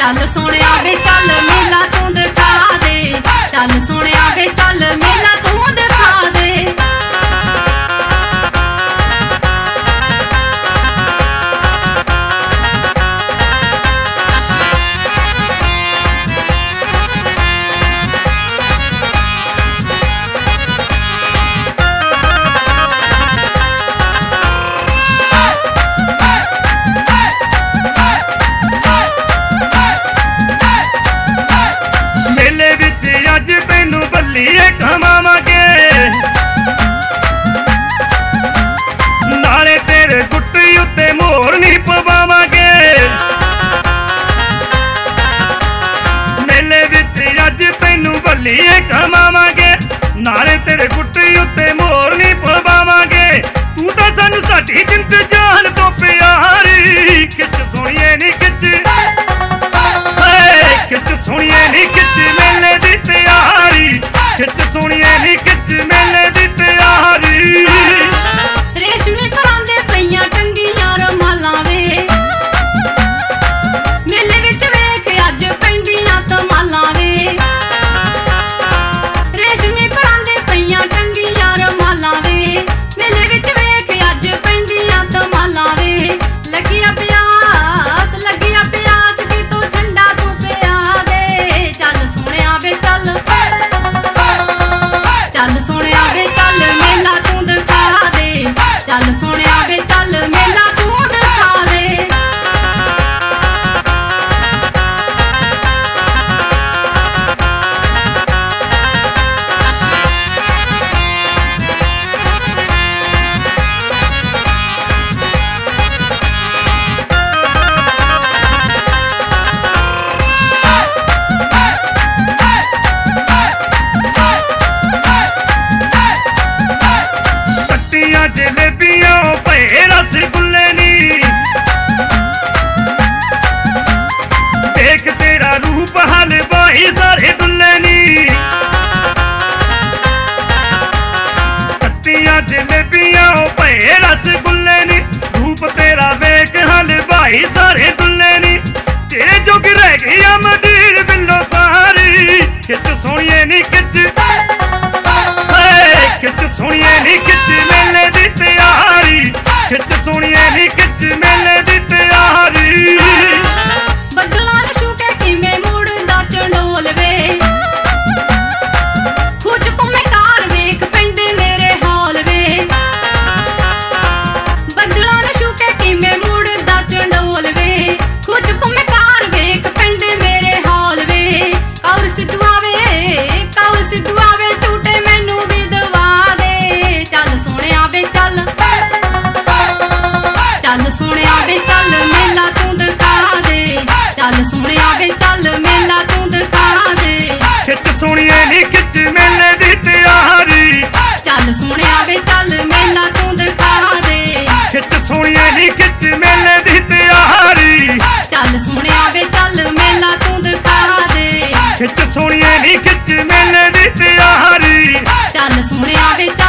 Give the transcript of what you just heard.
चल सोहणिया वे चल मेला तू दिखा दे, चल सोहणिया वे चल मेला तू दिखा दे। खवावांगे नाले तेरे गुट्टी उत्ते मोर नहीं पवावांगे। मेले विच अज तैनू बल्लीए खवावांगे नाले तेरे गुट्टी उत्ते मोर नहीं पवावांगे। तू तां सानू साडी जिंद जान तो प्यारी खिच सोहणिए नी खिच, खिच सोहणिए नी खिच मेले दी तैयारी, खिच सोहणिए नी खिच मेले दी तैयारी। रेशमी परांदे पईयां टंगियां रमालां वे मेले विच वेख अज पैंदियां धमालां वे। रेशमी परांदे पईयां टंगियां रमालां वे मेले विच वेख अज पैंदियां धमालां वे। लगिया प्यास दी तू ठंडा तू पिया दे, चल सोहणिया वे चल, चल सोहणिया वे चल मेला तू दिखा दे, चल सोहणिया वे चल मेला तू दिखा दे। जलेबियां पे रसगुल्ले नी देख तेरा रूप हलवाई सारे दुल्ले नी। कत्तियां जलेबियां पे रसगुल्ले नी रूप तेरा वेख हलवाई सारे दुल्ले नी। तेरे जोग रह गई मदीर बिल्लो सारी खिच सोहणिए नी खिच, खिच सोहणिए नी खिच मेले दी तैयारी, खिच सोहणिए नी खिच मेले दी तैयारी। बदलां नूं छू के किवें मुड़दा चंडोल वे कुछ घुमे कार वेख पैंदे मेरे हौल वे। बदलां नूं छू के किवें मुड़दा चंडोल वे कुछ घुमे कार वेख पैंदे मेरे हौल वे। कौर सिद्धू आवे झूटे मैनू भी दवा दे, चल सोहणिया वे चल, चल सोहणिया वे चल मेला तू दिखा दे, चल सोहणिया वे चल मेला तू दिखा दे। खिच सोहणिए नी खिच मेले दी तैयारी, चल सोहणिया वे चल मेला तू दिखा दे, खिच सोहणिए नी खिच मेले दी तैयारी। चल सोहणिया वे चल मेला तू दिखा दे, खिच सोहणिए नी खिच मेले दी तैयारी। चल सोहणिया वे चल